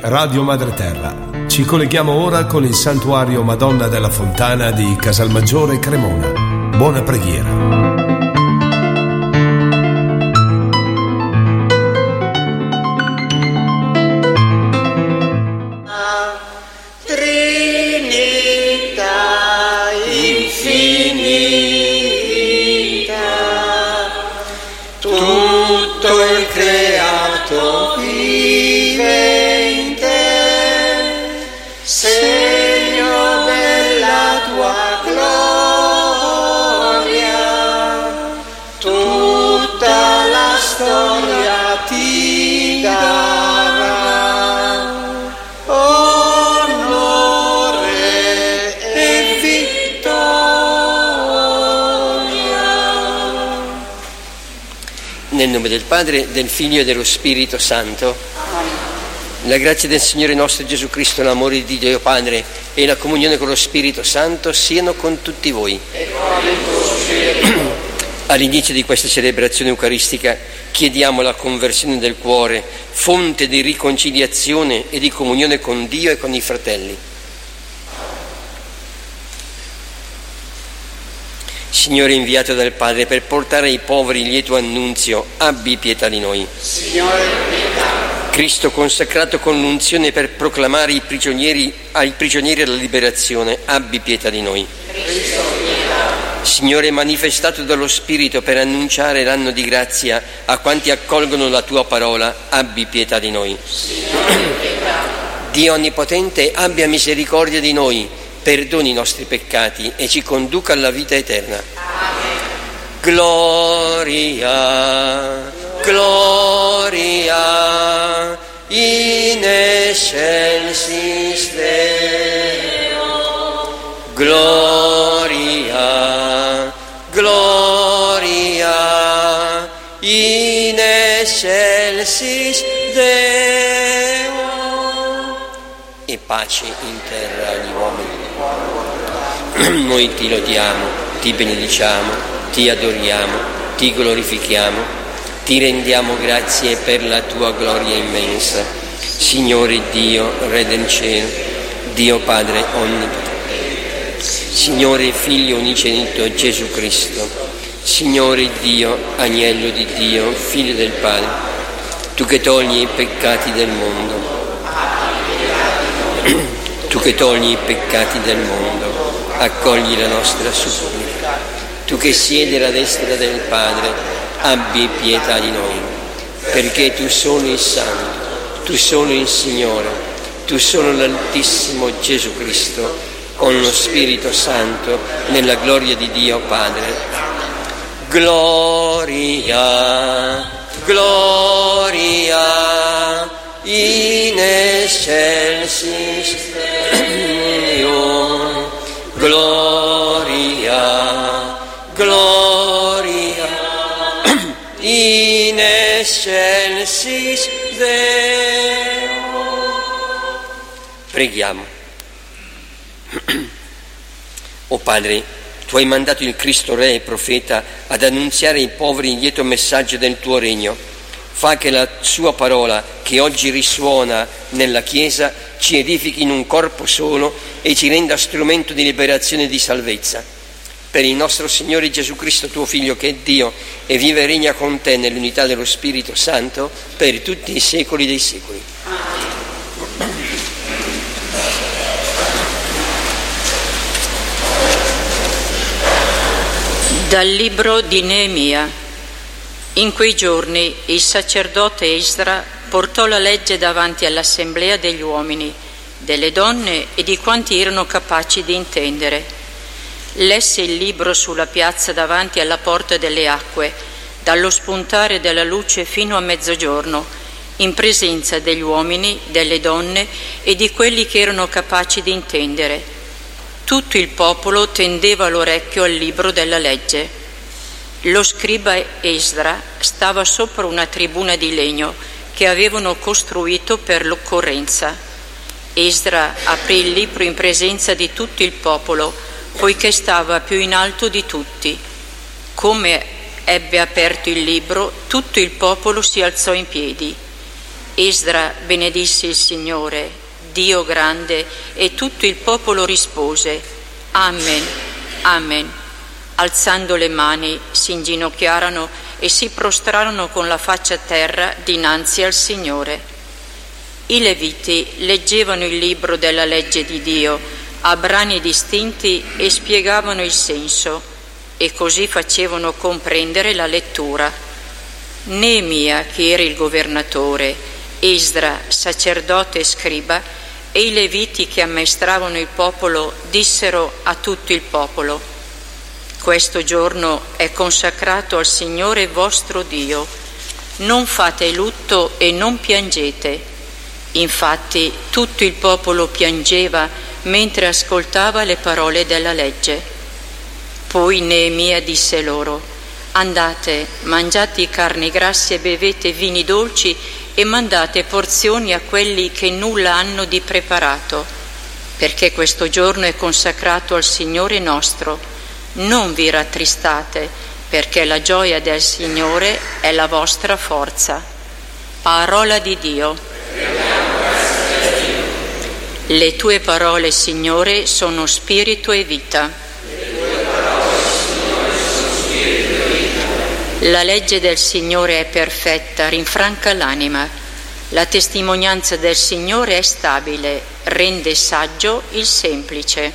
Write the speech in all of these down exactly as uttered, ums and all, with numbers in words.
Radio Madre Terra. Ci colleghiamo ora con il Santuario Madonna della Fontana di Casalmaggiore Cremona. Buona preghiera. Nel nome del Padre, del Figlio e dello Spirito Santo. La grazia del Signore nostro Gesù Cristo, l'amore di Dio Padre e la comunione con lo Spirito Santo siano con tutti voi. All'inizio di questa celebrazione eucaristica chiediamo la conversione del cuore, fonte di riconciliazione e di comunione con Dio e con i fratelli. Signore inviato dal Padre per portare ai poveri il lieto annunzio, abbi pietà di noi. Signore, pietà. Cristo consacrato con l'unzione per proclamare i prigionieri, ai prigionieri la liberazione, abbi pietà di noi. Cristo, pietà. Signore manifestato dallo Spirito per annunciare l'anno di grazia a quanti accolgono la tua parola, abbi pietà di noi. Signore, pietà. Dio Onnipotente, abbia misericordia di noi, perdoni i nostri peccati e ci conduca alla vita eterna. Amen. Gloria, gloria, in excelsis Deo. Gloria, gloria, in excelsis Deo. E pace in terra agli uomini. Noi ti lodiamo, ti benediciamo, ti adoriamo, ti glorifichiamo, ti rendiamo grazie per la tua gloria immensa. Signore Dio, Re del cielo, Dio Padre onnipotente, Signore Figlio unigenito Gesù Cristo, Signore Dio, Agnello di Dio, Figlio del Padre, tu che togli i peccati del mondo, tu che togli i peccati del mondo, accogli la nostra supplica. Tu che siedi alla destra del Padre, abbi pietà di noi, perché tu sono il Santo, tu sono il Signore, tu sono l'Altissimo Gesù Cristo, con lo Spirito Santo, nella gloria di Dio Padre. Gloria, gloria, in excelsis Deo. Gloria, gloria, in excelsis Deo. Preghiamo. O Padre, tu hai mandato il Cristo Re e Profeta ad annunziare ai poveri il lieto messaggio del tuo regno. Fa che la sua parola, che oggi risuona nella Chiesa, ci edifichi in un corpo solo e ci renda strumento di liberazione e di salvezza. Per il nostro Signore Gesù Cristo, tuo Figlio, che è Dio e vive e regna con te nell'unità dello Spirito Santo, per tutti i secoli dei secoli. Dal libro di Neemia. In quei giorni il sacerdote Esdra portò la legge davanti all'assemblea degli uomini, delle donne e di quanti erano capaci di intendere. Lesse il libro sulla piazza davanti alla porta delle acque, dallo spuntare della luce fino a mezzogiorno, in presenza degli uomini, delle donne e di quelli che erano capaci di intendere. Tutto il popolo tendeva l'orecchio al libro della legge. Lo scriba Esdra stava sopra una tribuna di legno che avevano costruito per l'occorrenza. Esdra aprì il libro in presenza di tutto il popolo, poiché stava più in alto di tutti. Come ebbe aperto il libro, tutto il popolo si alzò in piedi. Esdra benedisse il Signore, Dio grande, e tutto il popolo rispose: Amen, Amen. Alzando le mani, si inginocchiarono e si prostrarono con la faccia a terra dinanzi al Signore. I Leviti leggevano il libro della legge di Dio a brani distinti e spiegavano il senso, e così facevano comprendere la lettura. Neemia, che era il governatore, Esdra, sacerdote e scriba, e i Leviti che ammaestravano il popolo dissero a tutto il popolo: questo giorno è consacrato al Signore vostro Dio. Non fate lutto e non piangete. Infatti tutto il popolo piangeva mentre ascoltava le parole della legge. Poi Neemia disse loro: andate, mangiate carni grasse e bevete vini dolci e mandate porzioni a quelli che nulla hanno di preparato, perché questo giorno è consacrato al Signore nostro. Non vi rattristate, perché la gioia del Signore è la vostra forza. Parola di Dio. Le tue parole, Signore, sono spirito e vita. La legge del Signore è perfetta, rinfranca l'anima. La testimonianza del Signore è stabile, rende saggio il semplice.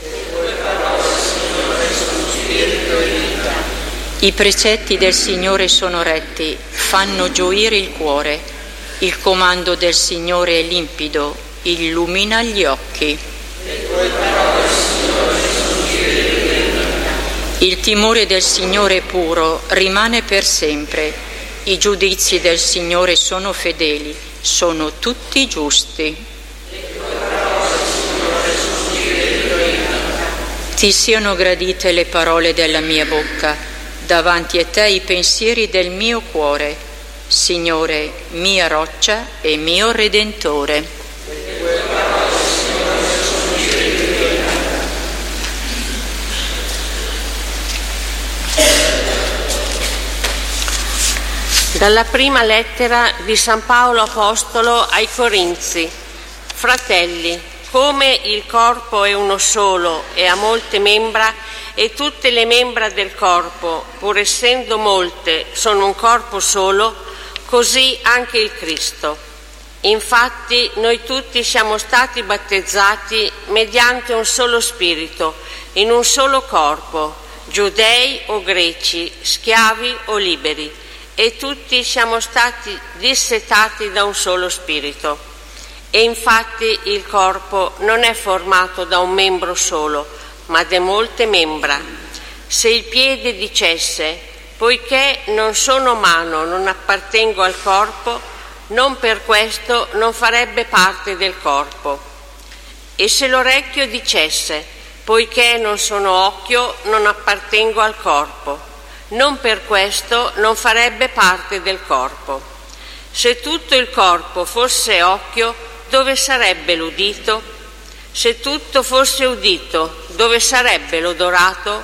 I precetti del Signore sono retti, fanno gioire il cuore. Il comando del Signore è limpido, illumina gli occhi. Il timore del Signore è puro, rimane per sempre. I giudizi del Signore sono fedeli, sono tutti giusti. Ti siano gradite le parole della mia bocca, davanti a te i pensieri del mio cuore. Signore, mia roccia e mio Redentore. Dalla prima lettera di San Paolo Apostolo ai Corinzi. Fratelli, come il corpo è uno solo e ha molte membra, e tutte le membra del corpo, pur essendo molte, sono un corpo solo, così anche il Cristo. Infatti noi tutti siamo stati battezzati mediante un solo spirito, in un solo corpo, giudei o greci, schiavi o liberi, e tutti siamo stati dissetati da un solo spirito. E infatti il corpo non è formato da un membro solo, ma da molte membra. Se il piede dicesse: poiché non sono mano, non appartengo al corpo, non per questo non farebbe parte del corpo. E se l'orecchio dicesse: poiché non sono occhio, non appartengo al corpo, non per questo non farebbe parte del corpo. Se tutto il corpo fosse occhio, dove sarebbe l'udito? Se tutto fosse udito, dove sarebbe l'odorato?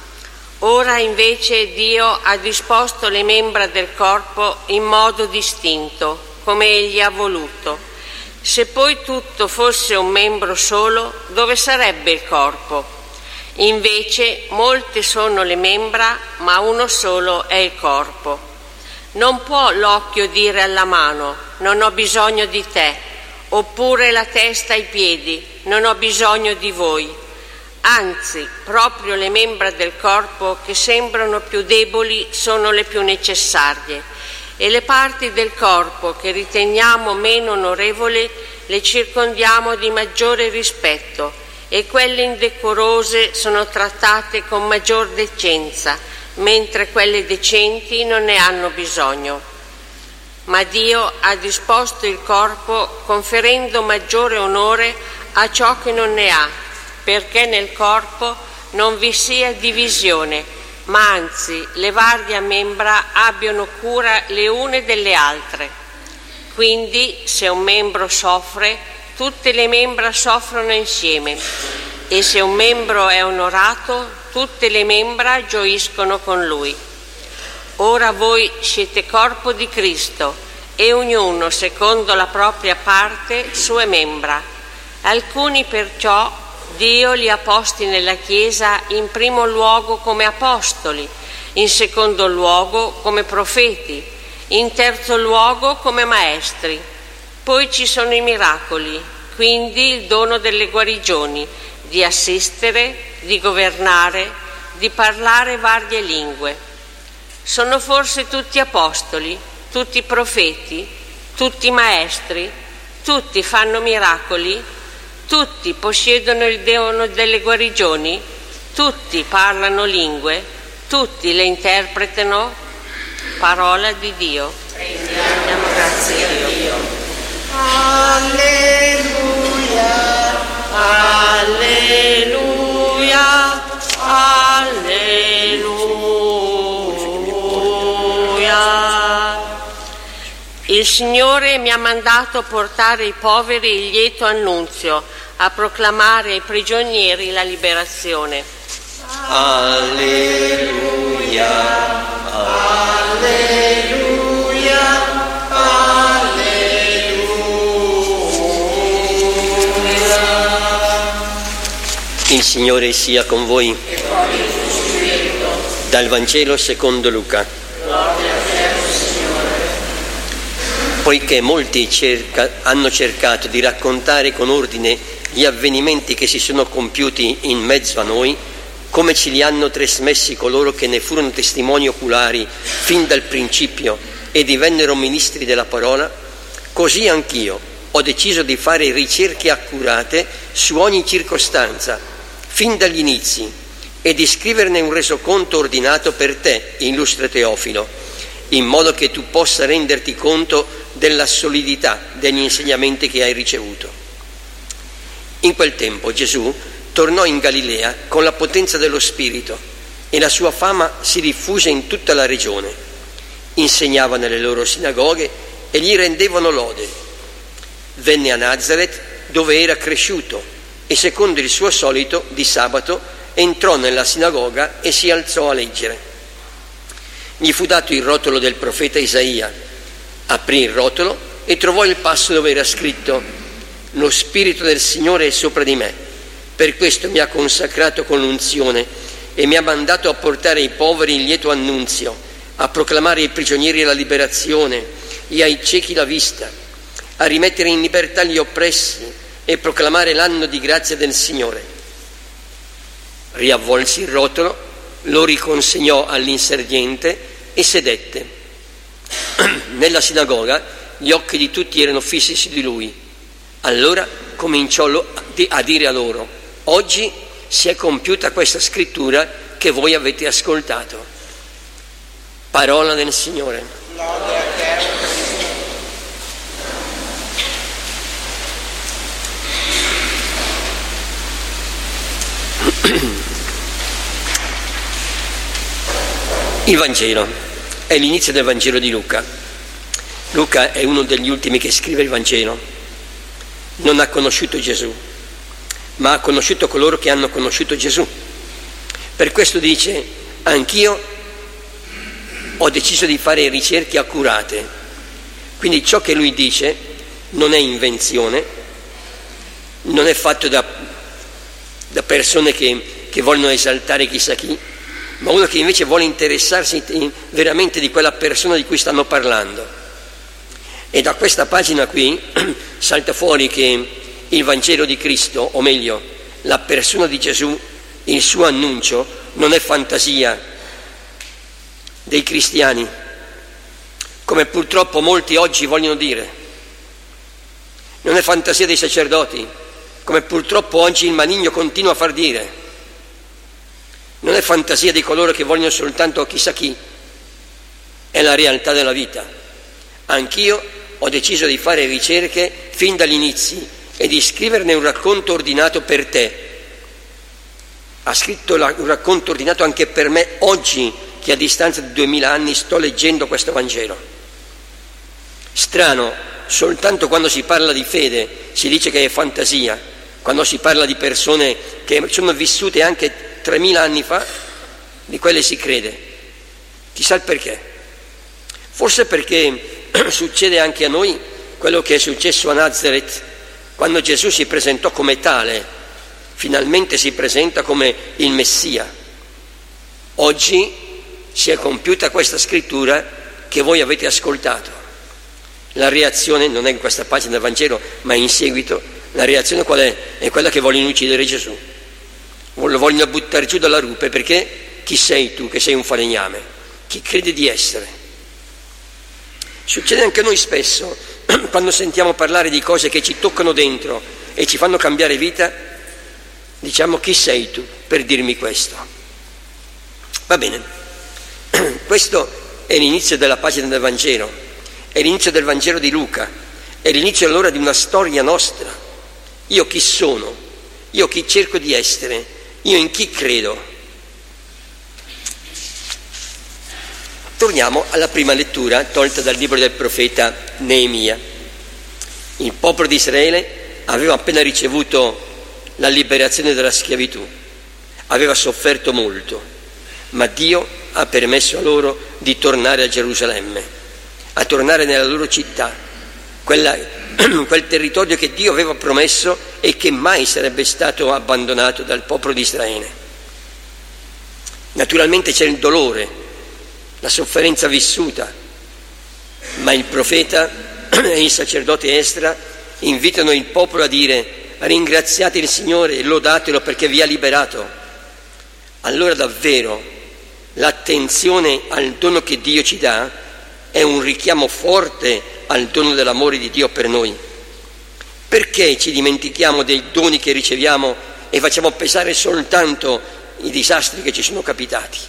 Ora invece Dio ha disposto le membra del corpo in modo distinto, come Egli ha voluto. Se poi tutto fosse un membro solo, dove sarebbe il corpo? Invece molte sono le membra, ma uno solo è il corpo. Non può l'occhio dire alla mano: non ho bisogno di te, oppure la testa ai piedi: non ho bisogno di voi. Anzi, proprio le membra del corpo che sembrano più deboli sono le più necessarie, e le parti del corpo che riteniamo meno onorevoli le circondiamo di maggiore rispetto, e quelle indecorose sono trattate con maggior decenza, mentre quelle decenti non ne hanno bisogno. Ma Dio ha disposto il corpo conferendo maggiore onore a ciò che non ne ha, perché nel corpo non vi sia divisione, ma anzi le varie membra abbiano cura le une delle altre. Quindi se un membro soffre, tutte le membra soffrono insieme, e se un membro è onorato, tutte le membra gioiscono con lui. Ora voi siete corpo di Cristo e ognuno, secondo la propria parte, sue membra. Alcuni perciò Dio li ha posti nella Chiesa in primo luogo come apostoli, in secondo luogo come profeti, in terzo luogo come maestri. Poi ci sono i miracoli, quindi il dono delle guarigioni, di assistere, di governare, di parlare varie lingue. Sono forse tutti apostoli, tutti profeti, tutti maestri, tutti fanno miracoli, tutti possiedono il dono delle guarigioni, tutti parlano lingue, tutti le interpretano. Parola di Dio. Rendiamo grazie a Dio. Alleluia, Alleluia, alleluia. Il Signore mi ha mandato a portare ai poveri il lieto annunzio, a proclamare ai prigionieri la liberazione. Alleluia, alleluia, alleluia. il Signore sia con voi. Dal Vangelo secondo Luca. Poiché molti cerca, hanno cercato di raccontare con ordine gli avvenimenti che si sono compiuti in mezzo a noi, come ce li hanno trasmessi coloro che ne furono testimoni oculari fin dal principio e divennero ministri della parola, così anch'io ho deciso di fare ricerche accurate su ogni circostanza, fin dagli inizi, e di scriverne un resoconto ordinato per te, illustre Teofilo, in modo che tu possa renderti conto della solidità degli insegnamenti che hai ricevuto. In quel tempo Gesù tornò in Galilea con la potenza dello Spirito e la sua fama si diffuse in tutta la regione. Insegnava nelle loro sinagoghe e gli rendevano lode. Venne a Nazaret, dove era cresciuto, e secondo il suo solito di sabato entrò nella sinagoga e si alzò a leggere. Gli fu dato il rotolo del profeta Isaia. Aprì il rotolo e trovò il passo dove era scritto: «Lo Spirito del Signore è sopra di me, per questo mi ha consacrato con l'unzione e mi ha mandato a portare ai poveri il lieto annunzio, a proclamare ai prigionieri la liberazione e ai ciechi la vista, a rimettere in libertà gli oppressi e proclamare l'anno di grazia del Signore». Riavvolse il rotolo, lo riconsegnò all'inserviente e sedette. Nella sinagoga gli occhi di tutti erano fissi su di lui. Allora cominciò a dire a loro: «Oggi si è compiuta questa scrittura che voi avete ascoltato». Parola del Signore. Lode a te. Il Vangelo è l'inizio del Vangelo di Luca. Luca è uno degli ultimi che scrive il Vangelo. Non ha conosciuto Gesù, ma ha conosciuto coloro che hanno conosciuto Gesù. Per questo dice: anch'io ho deciso di fare ricerche accurate. Quindi ciò che lui dice non è invenzione, non è fatto da, da persone che, che vogliono esaltare chissà chi, ma uno che invece vuole interessarsi veramente di quella persona di cui stanno parlando. E da questa pagina qui salta fuori che il Vangelo di Cristo, o meglio, la persona di Gesù, il suo annuncio, non è fantasia dei cristiani, come purtroppo molti oggi vogliono dire. Non è fantasia dei sacerdoti, come purtroppo oggi il maligno continua a far dire. Non è fantasia di coloro che vogliono soltanto chissà chi, è la realtà della vita. Anch'io ho deciso di fare ricerche fin dagli inizi e di scriverne un racconto ordinato per te. Ha scritto un racconto ordinato anche per me oggi, che a distanza di duemila anni sto leggendo questo Vangelo. Strano, soltanto quando si parla di fede si dice che è fantasia, quando si parla di persone che sono vissute anche tremila anni fa, di quelle si crede. Chissà il perché. Forse perché succede anche a noi quello che è successo a Nazareth, quando Gesù si presentò come tale, finalmente si presenta come il Messia. Oggi si è compiuta questa scrittura che voi avete ascoltato. La reazione non è in questa pagina del Vangelo, ma in seguito, la reazione qual è? È quella che vogliono uccidere Gesù. Lo vogliono buttare giù dalla rupe, perché chi sei tu che sei un falegname? Chi crede di essere? Succede anche a noi spesso, quando sentiamo parlare di cose che ci toccano dentro e ci fanno cambiare vita, diciamo: chi sei tu per dirmi questo? Va bene, questo è l'inizio della pagina del Vangelo, è l'inizio del Vangelo di Luca, è l'inizio allora di una storia nostra. Io chi sono? Io chi cerco di essere? Io in chi credo? Torniamo alla prima lettura tolta dal libro del profeta Neemia. Il popolo di Israele aveva appena ricevuto la liberazione dalla schiavitù, aveva sofferto molto, ma Dio ha permesso a loro di tornare a Gerusalemme, a tornare nella loro città, quella, quel territorio che Dio aveva promesso e che mai sarebbe stato abbandonato dal popolo di Israele. Naturalmente c'è il dolore, la sofferenza vissuta, ma il profeta e il sacerdote Esdra invitano il popolo a dire: ringraziate il Signore e lodatelo perché vi ha liberato. Allora davvero l'attenzione al dono che Dio ci dà è un richiamo forte al dono dell'amore di Dio per noi. Perché ci dimentichiamo dei doni che riceviamo e facciamo pesare soltanto i disastri che ci sono capitati?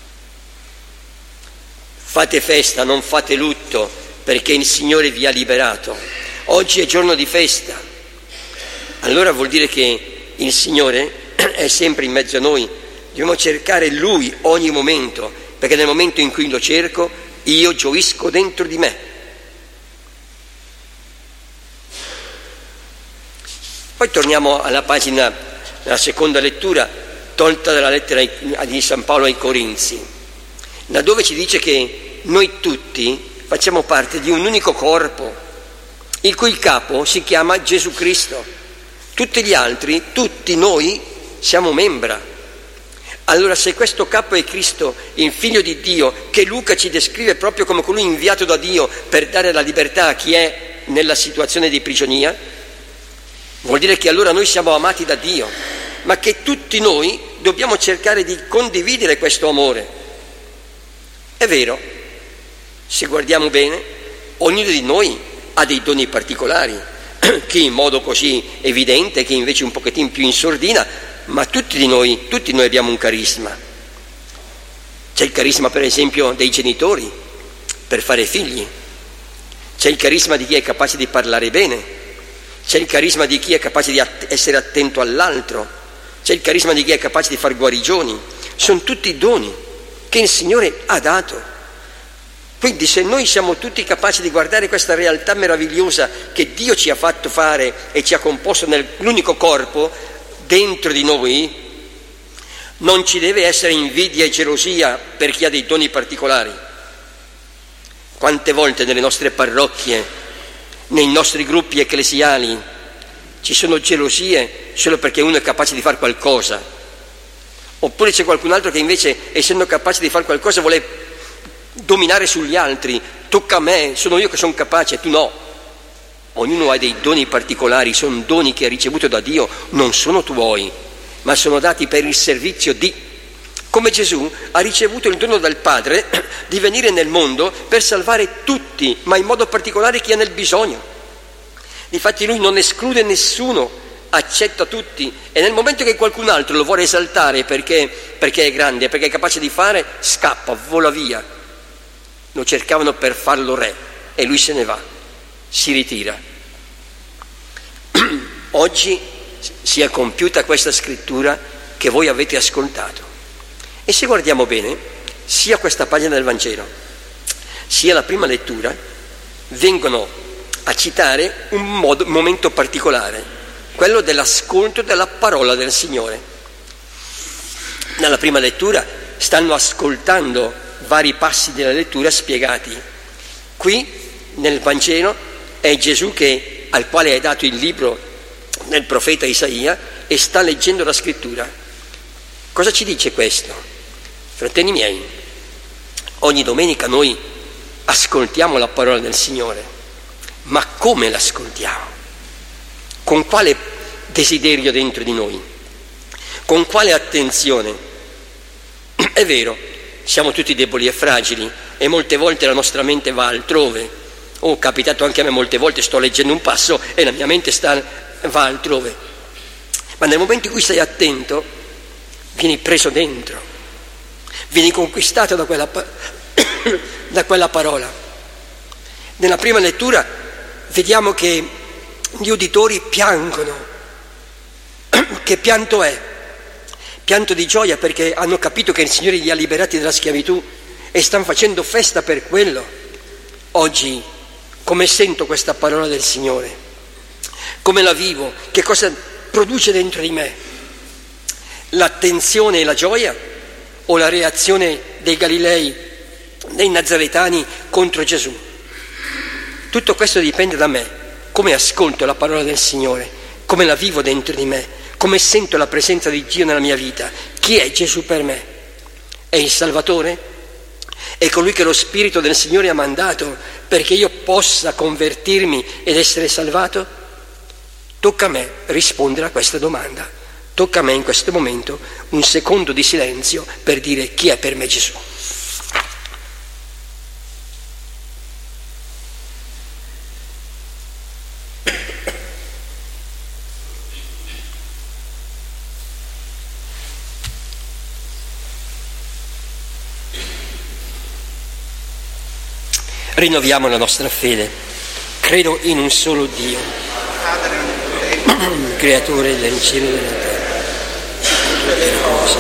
Fate festa, non fate lutto, perché il Signore vi ha liberato. Oggi è giorno di festa. Allora vuol dire che il Signore è sempre in mezzo a noi. Dobbiamo cercare Lui ogni momento, perché nel momento in cui lo cerco, io gioisco dentro di me. Poi torniamo alla pagina, alla seconda lettura, tolta dalla lettera di San Paolo ai Corinzi, laddove ci dice che noi tutti facciamo parte di un unico corpo, il cui capo si chiama Gesù Cristo. Tutti gli altri, tutti noi, siamo membra. Allora, se questo capo è Cristo, il Figlio di Dio, che Luca ci descrive proprio come colui inviato da Dio per dare la libertà a chi è nella situazione di prigionia, vuol dire che allora noi siamo amati da Dio, ma che tutti noi dobbiamo cercare di condividere questo amore. È vero, se guardiamo bene, ognuno di noi ha dei doni particolari, chi in modo così evidente, chi invece un pochettino più in sordina, ma tutti di noi, tutti noi abbiamo un carisma. C'è il carisma, per esempio, dei genitori per fare figli, c'è il carisma di chi è capace di parlare bene, c'è il carisma di chi è capace di att- essere attento all'altro, c'è il carisma di chi è capace di far guarigioni. Sono tutti doni che il Signore ha dato. Quindi se noi siamo tutti capaci di guardare questa realtà meravigliosa che Dio ci ha fatto fare e ci ha composto nell'unico corpo dentro di noi, non ci deve essere invidia e gelosia per chi ha dei doni particolari. Quante volte nelle nostre parrocchie, nei nostri gruppi ecclesiali, ci sono gelosie solo perché uno è capace di fare qualcosa, oppure c'è qualcun altro che invece, essendo capace di fare qualcosa, vuole dominare sugli altri. Tocca a me, sono io che sono capace, tu no. Ognuno ha dei doni particolari, sono doni che ha ricevuto da Dio, non sono tuoi, ma sono dati per il servizio di. Come Gesù ha ricevuto il dono dal Padre di venire nel mondo per salvare tutti, ma in modo particolare chi è nel bisogno. Difatti lui non esclude nessuno, accetta tutti, e nel momento che qualcun altro lo vuole esaltare perché, perché è grande, perché è capace di fare, scappa, vola via. Lo cercavano per farlo re e lui se ne va, si ritira. Oggi si è compiuta questa scrittura che voi avete ascoltato. E se guardiamo bene, sia questa pagina del Vangelo, sia la prima lettura, vengono a citare un, modo, un momento particolare, quello dell'ascolto della parola del Signore. Nella prima lettura stanno ascoltando vari passi della lettura spiegati. Qui nel Vangelo è Gesù che, al quale hai dato il libro del profeta Isaia e sta leggendo la scrittura. Cosa ci dice questo? Fratelli miei, ogni domenica noi ascoltiamo la parola del Signore, ma come l'ascoltiamo? Con quale desiderio dentro di noi? Con quale attenzione? È vero, siamo tutti deboli e fragili e molte volte la nostra mente va altrove. Oh, è capitato anche a me molte volte, sto leggendo un passo e la mia mente sta, va altrove. Ma nel momento in cui sei attento, vieni preso dentro, vieni conquistato da quella, da quella parola. Nella prima lettura vediamo che gli uditori piangono. Che pianto è? Pianto di gioia perché hanno capito che il Signore li ha liberati dalla schiavitù e stanno facendo festa per quello. Oggi, come sento questa parola del Signore? Come la vivo? Che cosa produce dentro di me? L'attenzione e la gioia o la reazione dei Galilei, dei Nazaretani contro Gesù? Tutto questo dipende da me, come ascolto la parola del Signore, come la vivo dentro di me, come sento la presenza di Dio nella mia vita. Chi è Gesù per me? È il Salvatore? È colui che lo Spirito del Signore ha mandato perché io possa convertirmi ed essere salvato? Tocca a me rispondere a questa domanda. Tocca a me in questo momento un secondo di silenzio per dire chi è per me Gesù. Rinnoviamo la nostra fede. Credo in un solo Dio, creatore del cielo e della terra, tutte le cose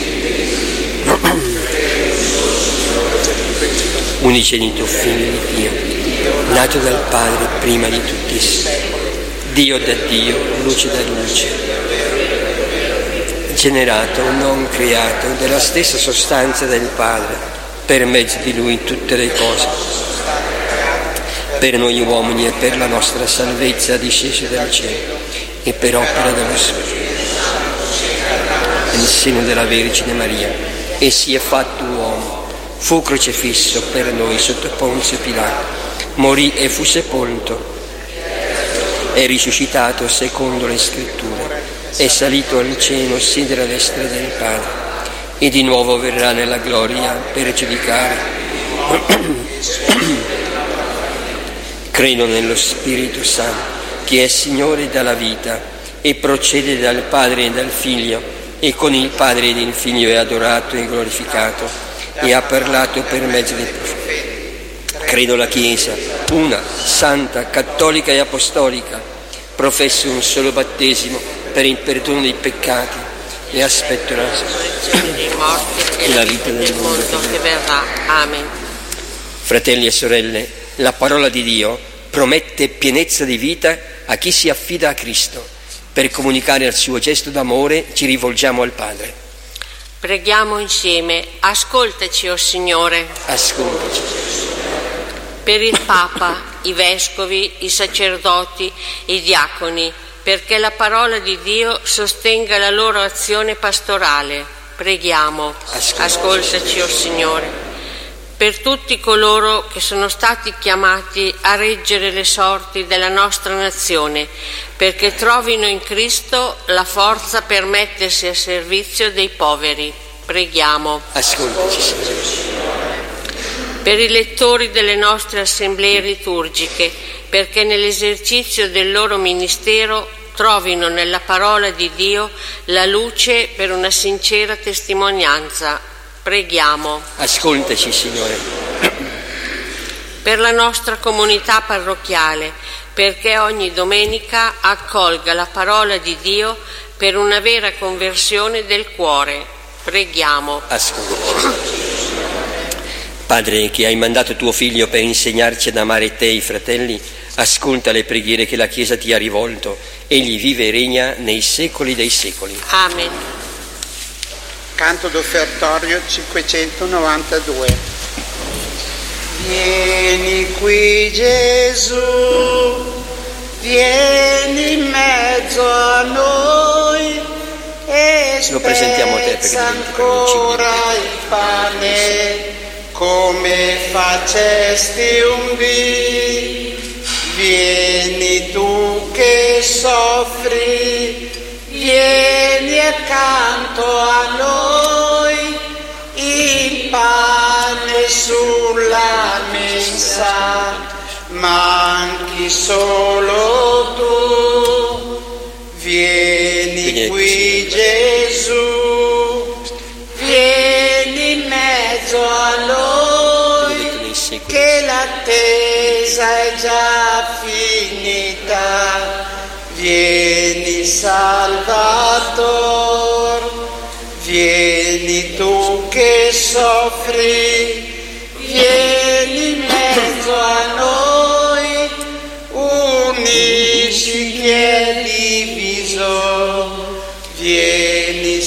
unigenito Figlio di Dio, nato dal Padre prima di tutti, Dio da Dio, luce da luce, generato, non creato, della stessa sostanza del Padre, per mezzo di Lui tutte le cose. Per noi uomini e per la nostra salvezza disceso dal cielo e per opera dello Spirito, nel seno della Vergine Maria, e si è fatto uomo, fu crocifisso per noi sotto Ponzio Pilato, morì e fu sepolto, è risuscitato secondo le Scritture, è salito al cielo, siede alla destra del Padre, e di nuovo verrà nella gloria per giudicare. Credo nello Spirito Santo, che è Signore dalla vita e procede dal Padre e dal Figlio, e con il Padre ed il Figlio è adorato e glorificato, e ha parlato per mezzo dei profeti. Credo la Chiesa, una, santa, cattolica e apostolica, professo un solo battesimo per il perdono dei peccati e aspetto la, e la vita del mondo che verrà. Amen. Fratelli e sorelle, la parola di Dio promette pienezza di vita a chi si affida a Cristo. Per comunicare il suo gesto d'amore ci rivolgiamo al Padre. Preghiamo insieme. Ascoltaci, o oh Signore. Ascoltaci. Per il Papa, i Vescovi, i sacerdoti, i diaconi, perché la parola di Dio sostenga la loro azione pastorale. Preghiamo. Ascoltaci, Ascoltaci o oh Signore. Per tutti coloro che sono stati chiamati a reggere le sorti della nostra nazione, perché trovino in Cristo la forza per mettersi a servizio dei poveri. Preghiamo. Ascoltaci, Signore. Per i lettori delle nostre assemblee liturgiche, perché nell'esercizio del loro ministero trovino nella parola di Dio la luce per una sincera testimonianza. Preghiamo. Ascoltaci, Signore. Per la nostra comunità parrocchiale, perché ogni domenica accolga la parola di Dio per una vera conversione del cuore. Preghiamo. Ascoltaci. Padre, che hai mandato tuo Figlio per insegnarci ad amare te e i fratelli, ascolta le preghiere che la Chiesa ti ha rivolto. Egli vive e regna nei secoli dei secoli. Amen. Canto d'offertorio cinquecentonovantadue. Vieni qui Gesù, vieni in mezzo a noi e lo presentiamo a te perché ancora il pane come facesti un dì. Vieni tu che soffri, vieni accanto a noi, il pane sulla mensa, manchi solo tu. Vieni qui Gesù, vieni in mezzo a noi, che l'attesa è già finita. Vieni Salvator, vieni tu che soffri, vieni in mezzo a noi, unisci chi è diviso, vieni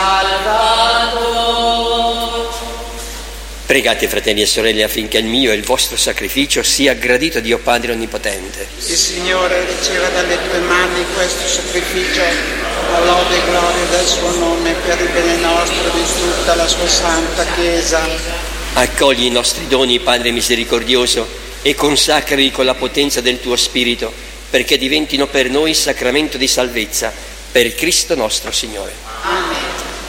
Salvator. Pregate, fratelli e sorelle, affinché il mio e il vostro sacrificio sia gradito a Dio Padre Onnipotente. Il Signore riceva dalle tue mani questo sacrificio, la lode e gloria del suo nome, per il bene nostro e di tutta la sua santa Chiesa. Accogli i nostri doni, Padre misericordioso, e consacrali con la potenza del tuo Spirito, perché diventino per noi sacramento di salvezza, per Cristo nostro Signore. Amen.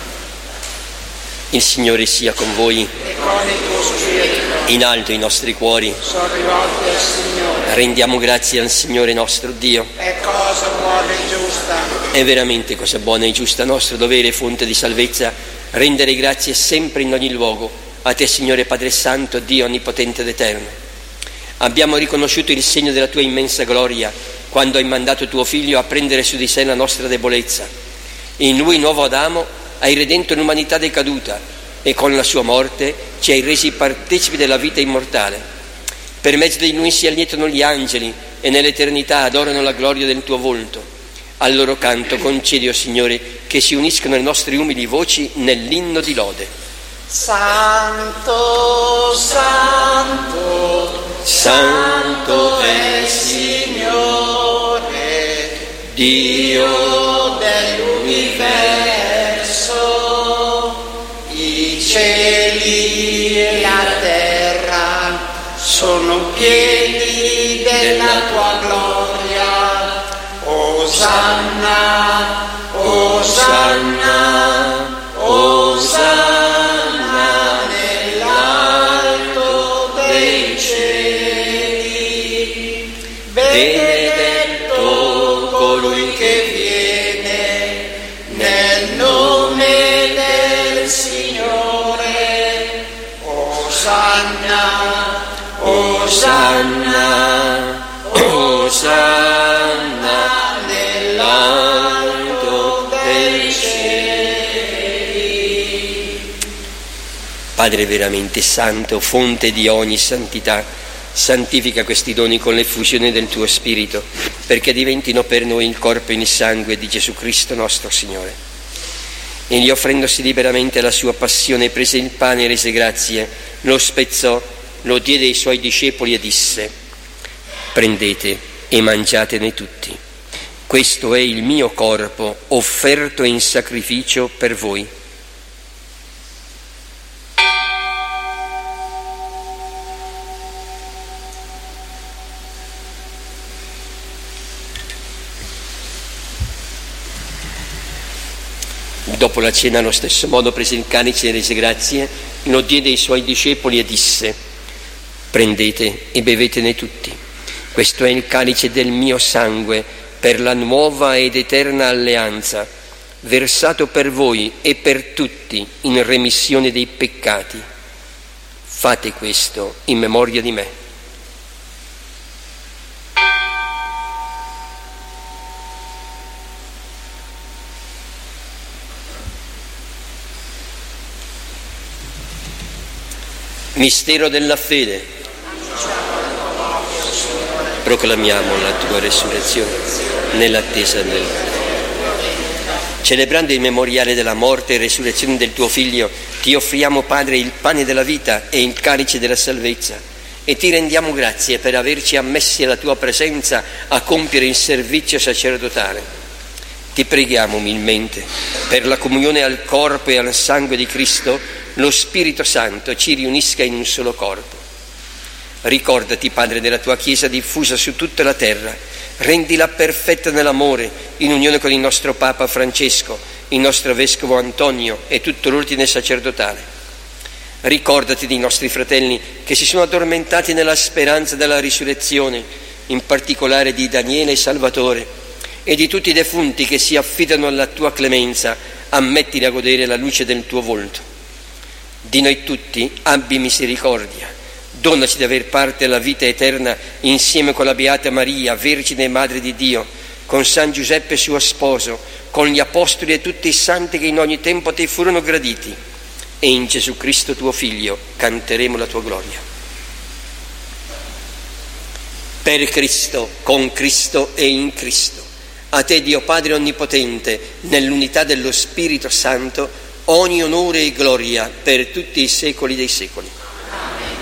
Il Signore sia con voi. E con il tuo spirito. In alto i nostri cuori. Sono rivolti al Signore. Rendiamo grazie al Signore nostro Dio. È cosa buona e giusta. È veramente cosa buona e giusta, nostro dovere e fonte di salvezza, rendere grazie sempre in ogni luogo a te, Signore Padre Santo, Dio Onnipotente ed Eterno. Abbiamo riconosciuto il segno della tua immensa gloria quando hai mandato tuo Figlio a prendere su di sé la nostra debolezza. In lui, nuovo Adamo, hai redento l'umanità decaduta e con la sua morte ci hai resi partecipi della vita immortale. Per mezzo di lui si allietano gli angeli e nell'eternità adorano la gloria del tuo volto. Al loro canto concedi, o Signore, che si uniscano le nostre umili voci nell'inno di lode. Santo, santo, santo è il Signore, Dio dell'universo. I cieli e la terra sono pieni della tua gloria. Osanna, Osanna, Osanna nell'alto dei cieli. Benedetto colui che viene nel nome del Signore. Osanna, Osanna, Osanna nell'alto dei cieli. Padre veramente santo, fonte di ogni santità, santifica questi doni con l'effusione del tuo Spirito, perché diventino per noi il corpo e il sangue di Gesù Cristo nostro Signore. Egli, offrendosi liberamente alla sua passione, prese il pane e rese grazie, lo spezzò, lo diede ai suoi discepoli e disse: prendete e mangiatene tutti. Questo è il mio corpo offerto in sacrificio per voi. Dopo la cena, allo stesso modo, prese il calice e rese grazie, lo diede ai suoi discepoli e disse: prendete e bevetene tutti. Questo è il calice del mio sangue per la nuova ed eterna alleanza, versato per voi e per tutti in remissione dei peccati. Fate questo in memoria di me. Mistero della fede. Proclamiamo la tua resurrezione nell'attesa del... Celebrando il memoriale della morte e resurrezione del tuo Figlio, ti offriamo, Padre, il pane della vita e il calice della salvezza, e ti rendiamo grazie per averci ammessi alla tua presenza a compiere il servizio sacerdotale. Ti preghiamo umilmente per la comunione al corpo e al sangue di Cristo, lo Spirito Santo ci riunisca in un solo corpo. Ricordati, Padre, della tua Chiesa diffusa su tutta la terra, rendila perfetta nell'amore, in unione con il nostro Papa Francesco, il nostro Vescovo Antonio e tutto l'ordine sacerdotale. Ricordati dei nostri fratelli che si sono addormentati nella speranza della risurrezione, in particolare di Daniele e Salvatore, e di tutti i defunti che si affidano alla tua clemenza, ammettili a godere la luce del tuo volto. Di noi tutti abbi misericordia, donaci di aver parte alla vita eterna insieme con la Beata Maria, Vergine e Madre di Dio, con San Giuseppe suo sposo, con gli Apostoli e tutti i santi che in ogni tempo a te furono graditi, e in Gesù Cristo tuo Figlio canteremo la tua gloria. Per Cristo, con Cristo e in Cristo, a te Dio Padre Onnipotente, nell'unità dello Spirito Santo, ogni onore e gloria per tutti i secoli dei secoli. Amen.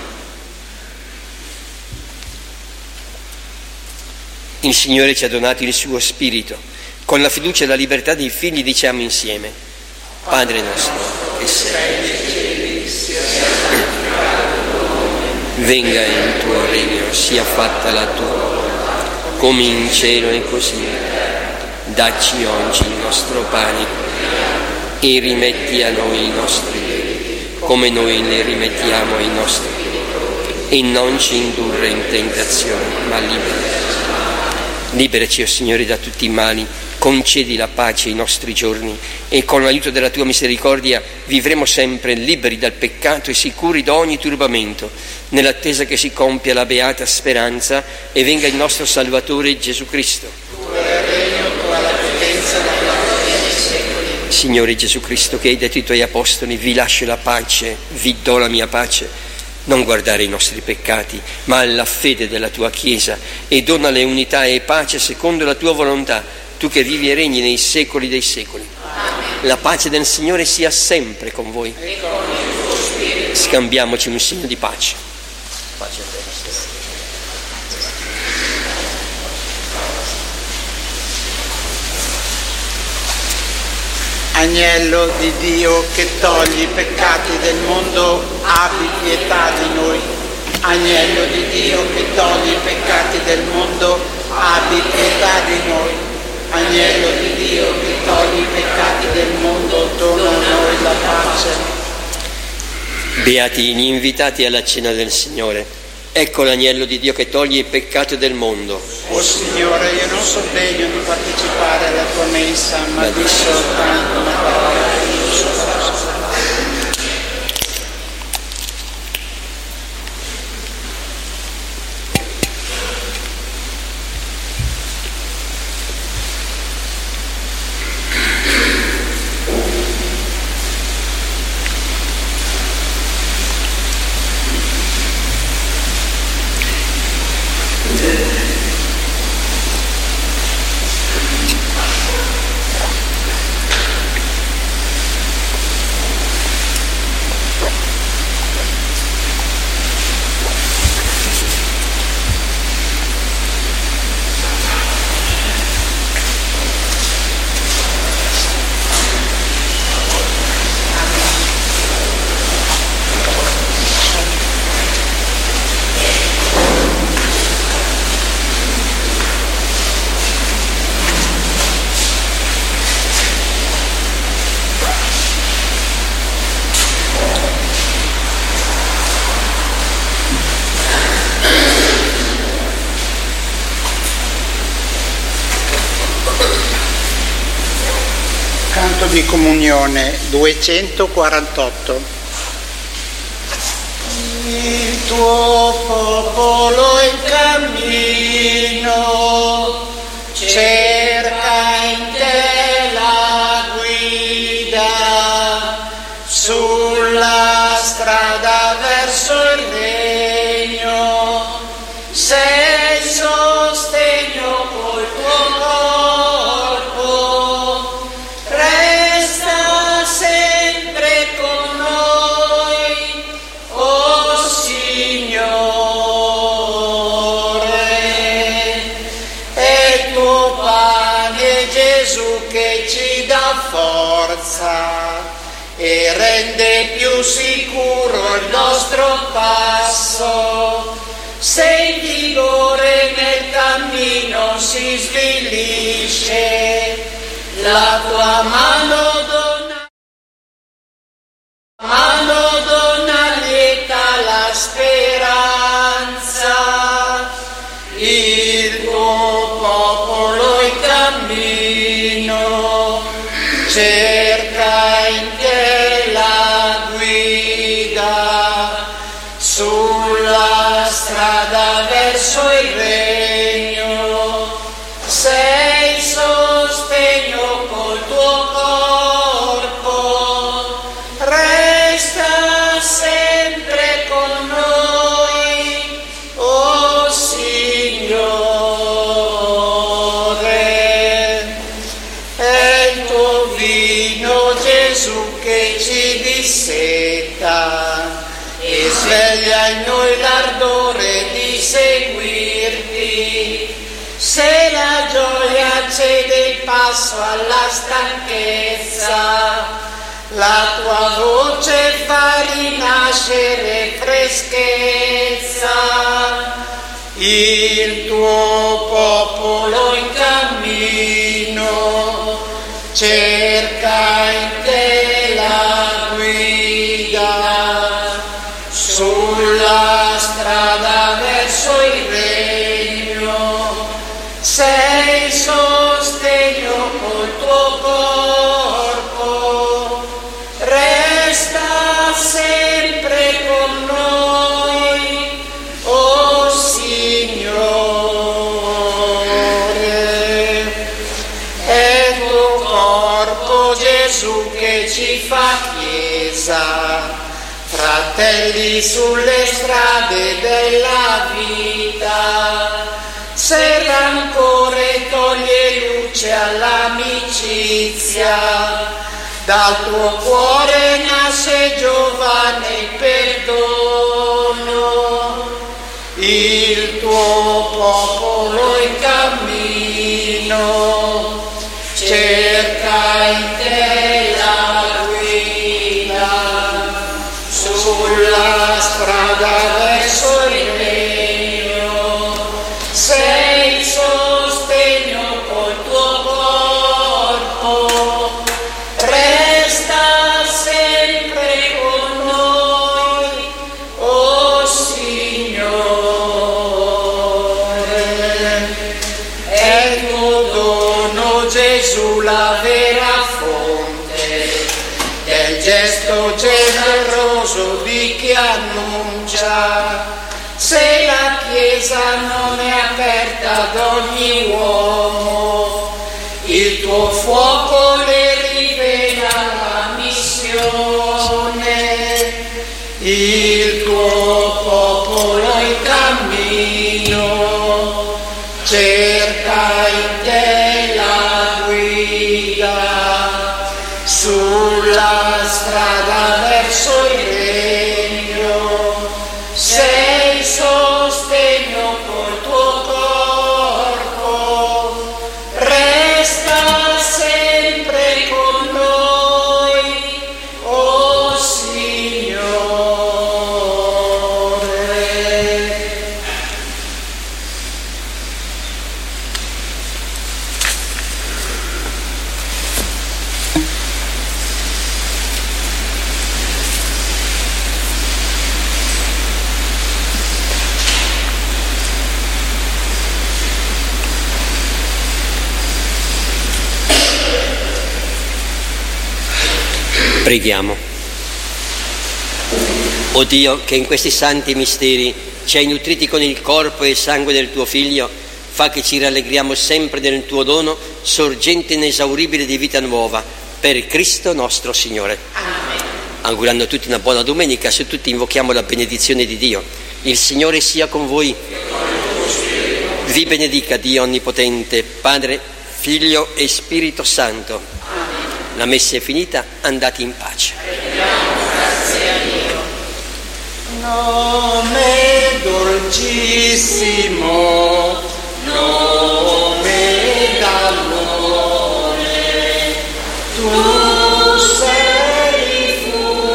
Il Signore ci ha donato il suo Spirito. Con la fiducia e la libertà dei figli diciamo insieme: Padre nostro che sei nei cieli, sia santificato il tuo nome, venga il tuo regno, sia fatta la tua volontà, come in cielo e così in terra. Dacci oggi il nostro pane e rimetti a noi i nostri debiti, come noi ne rimettiamo ai nostri debitori, e non ci indurre in tentazione, ma liberaci. Liberaci, o Signore, da tutti i mali, concedi la pace ai nostri giorni e con l'aiuto della tua misericordia vivremo sempre liberi dal peccato e sicuri da ogni turbamento, nell'attesa che si compia la beata speranza e venga il nostro Salvatore Gesù Cristo. Signore Gesù Cristo, che hai detto ai tuoi apostoli: vi lascio la pace, vi do la mia pace, non guardare i nostri peccati, ma alla fede della tua Chiesa, e donale unità e pace secondo la tua volontà, tu che vivi e regni nei secoli dei secoli. Amen. La pace del Signore sia sempre con voi. E con il tuo spirito. Scambiamoci un segno di pace. Pace a te. Agnello di Dio che togli i peccati del mondo, abbi pietà di noi. Agnello di Dio che togli i peccati del mondo, abbi pietà di noi. Agnello di Dio che togli i peccati del mondo, dona a noi la pace. Beati gli invitati alla cena del Signore. Ecco l'agnello di Dio che toglie il peccato del mondo. O Signore, io non sono degno di partecipare alla tua mensa, ma di soltanto una parola e io sono. Di comunione duecentoquarantotto. Il tuo popolo in cammino cerca in te la guida sulla strada verso il regno. Sei sostegno col tuo corpo. Sempre con noi, oh Signore. rende più sicuro il nostro passo. Se il vigore nel cammino si svilisce, la tua mano dona, mano dona lieta la speranza. Il tuo popolo in cammino cerca in te la guida sulla strada verso il regno. Sei sostegno col tuo corpo, resta sempre con noi, oh Signore. È il tuo vino, Gesù, che ci disseta e sveglia in noi l'ardore di seguirti. Se la gioia cede il passo alla stanchezza, la tua voce fa rinascere freschezza. Il tuo popolo in cammino cerca in te la guida sulla strada verso il regno. Sei sostegno col tuo corpo, resta sempre con noi, oh Signore. È il tuo corpo, Gesù, che ci fa chiesa, fratelli sulle strade della vita. Se il rancore toglie luce all'amicizia, dal tuo cuore nasce giovane perdono. Il tuo popolo in cammino cerca in te la guida sulla strada verso il regno. Sei sostegno col tuo corpo, resta sempre con noi, oh Signore. È il tuo dono, Gesù, la vera fonte del gesto generoso di chi annuncia. Se la Chiesa non è aperta ad ogni uomo, il tuo fuoco le rivela la missione. Il tuo popolo in cammino cerca in te la guida sulla strada verso il regno. Sei sostegno col tuo corpo, resta sempre con noi, oh Signore. Preghiamo. O Dio, che in questi santi misteri ci hai nutriti con il corpo e il sangue del tuo Figlio, fa che ci rallegriamo sempre nel tuo dono, sorgente inesauribile di vita nuova, per Cristo nostro Signore. Amen. Augurando a tutti una buona domenica, su tutti invochiamo la benedizione di Dio. Il Signore sia con voi. Vi benedica Dio Onnipotente, Padre, Figlio e Spirito Santo. Amen. La messa è finita, andate in pace. Grazie a Dio. Nome dolcissimo, nome d'amore, tu sei fu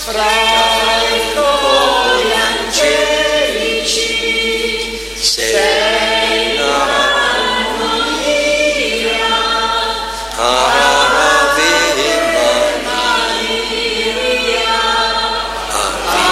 fra i cori angelici, sei l'armonia, Ave Maria, Ave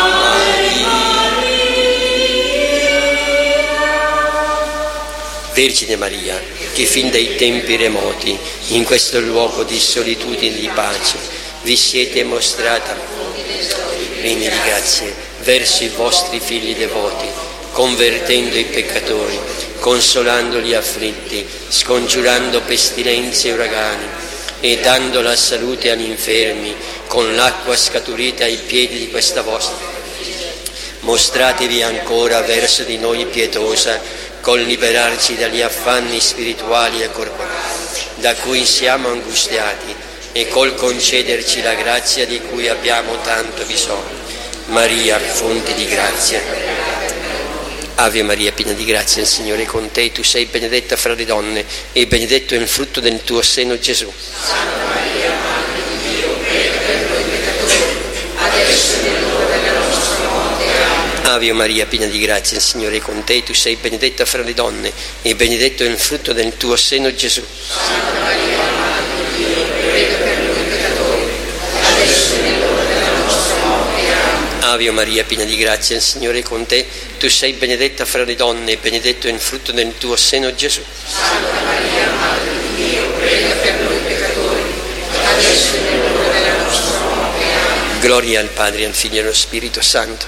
Maria. Vergine Maria, che fin dai tempi remoti, in questo luogo di solitudine e di pace, vi siete mostrata pieni di grazie verso i vostri figli devoti, convertendo i peccatori, consolando gli afflitti, scongiurando pestilenze e uragani e dando la salute agli infermi con l'acqua scaturita ai piedi di questa vostra. Mostratevi ancora verso di noi pietosa, col liberarci dagli affanni spirituali e corporali da cui siamo angustiati e col concederci la grazia di cui abbiamo tanto bisogno. Maria, fonte di grazia. Ave Maria, piena di grazia, il Signore è con te, tu sei benedetta fra le donne e benedetto è il frutto del tuo seno, Gesù. Santa Maria, Madre di Dio, prega per noi peccatori, adesso è l'ora della nostra morte. Amen. Ave Maria, piena di grazia, il Signore è con te, tu sei benedetta fra le donne e benedetto è il frutto del tuo seno, Gesù. Santa Maria, Madre di Dio, prega per noi peccatori, adesso è l'ora della nostra morte. Amen. Ave Maria, piena di grazia, il Signore è con te, tu sei benedetta fra le donne e benedetto è il frutto del tuo seno, Gesù. Santa Maria, Madre di Dio, prega per noi peccatori, adesso è l'ora della nostra morte. Amen. Gloria al Padre, al Figlio e allo Spirito Santo.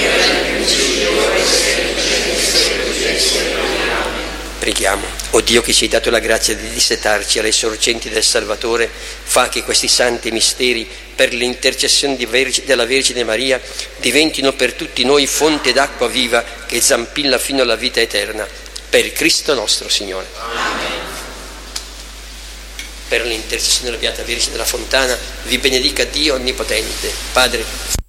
Preghiamo. O Dio, che ci hai dato la grazia di dissetarci alle sorgenti del Salvatore, fa che questi santi misteri, per l'intercessione di Vergine, della Vergine Maria, diventino per tutti noi fonte d'acqua viva che zampilla fino alla vita eterna. Per Cristo nostro Signore. Amen. Per l'intercessione della Beata Vergine della Fontana, vi benedica Dio Onnipotente, Padre,